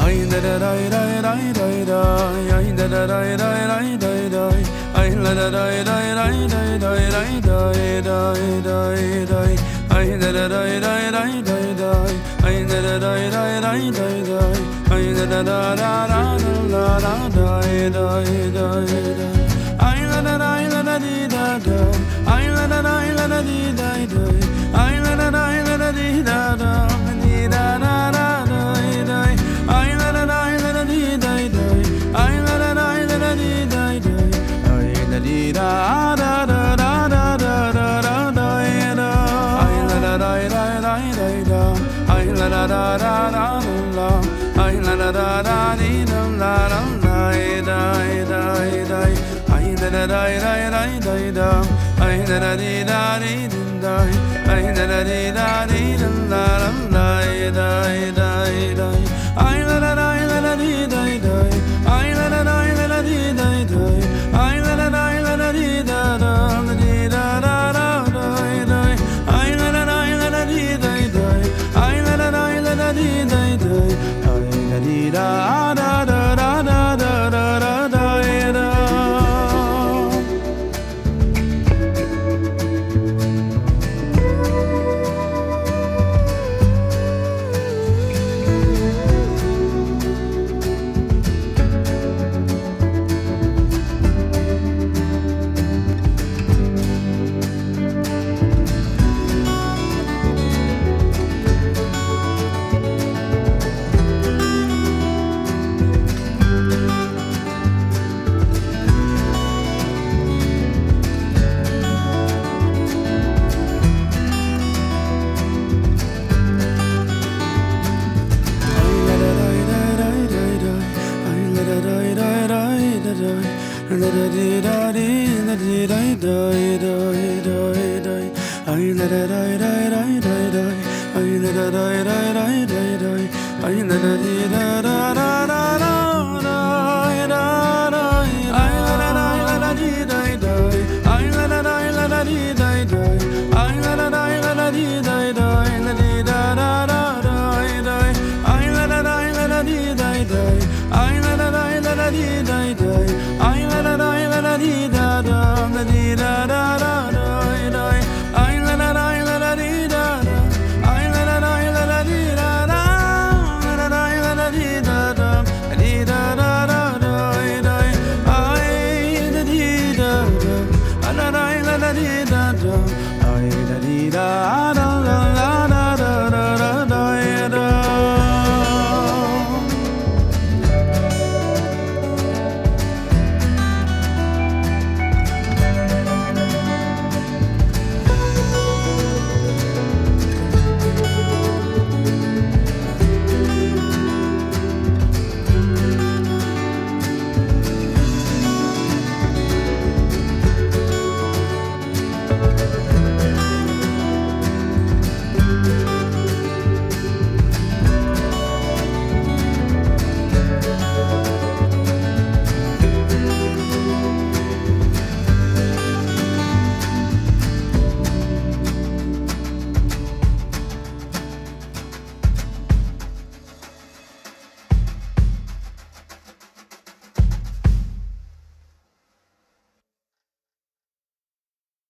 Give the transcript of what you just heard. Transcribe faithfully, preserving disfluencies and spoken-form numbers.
Ay da da da da da da da, ay da da da da da da da, ay la da da da da da da da da da da, ay da da da da da da da, ay da da da da da da da, ay da da da da da da da da da da, ay la da da la da di da da, ay la da da la da di da da, ay la da da la da di da da, di da da da da da, ay la da da la da di da da, ay la da da la da di da da, ay la di da da da da da da da da da, ay la da da da da da da, ay la da da da da da, ay la da da da di da da da da da da, ay da da da da da da da, ay da da di da di da, ay da da di da di da da da da da, ay la da da la da di da da, ay la da da la da di da da, ay la da da la da di da da di da da da da, ay la da da la da di da da, ay la da da la da di da da, ay la di da da da da da da da da. Da da